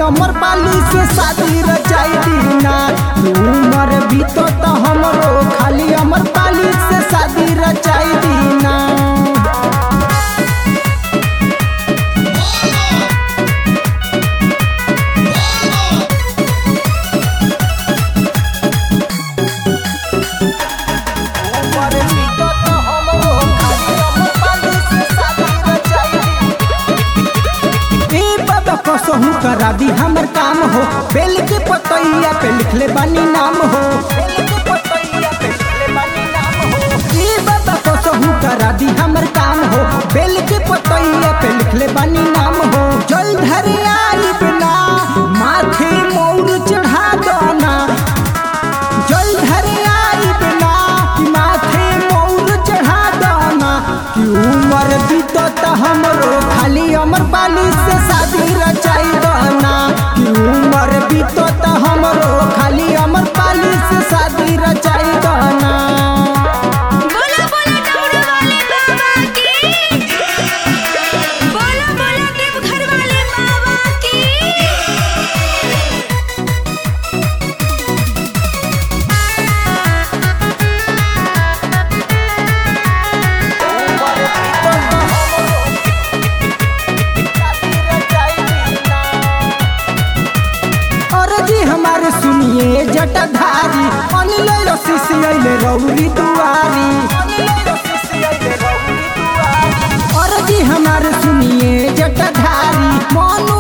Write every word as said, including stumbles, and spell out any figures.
अमर पाली से शादी रचाई दीना। उमर बीतो तो हमरो खाली अमर पाली से शादी रचाई दीना। कसहू करा दी हमर काम हो, बेल के पतैया पे लिख ले बानी नाम हो। ई बाबा कसहू करा दी हमर काम हो, बेल के पतैया पे लिख ले बानी नाम हो। जल धरे आई बिना माथे मोर चढ़ा दना। जल धरे आई बिना माथे मोर चढ़ा दना। कि उमर बीतत हमरो खाली अमर पाली से शादी रचाई दना। कि उमर बीतत हमरो खाली अमर पाली से शादी रचाई दना। बोला बोला डमरू वाले बाबा की, बोला बोला देवघर वाले बाबा की। हमारे सुनिए जटाधारी अनिल रसीसी अइले रौरी दुआरी। और जी हमारे सुनिए जटाधारी मनु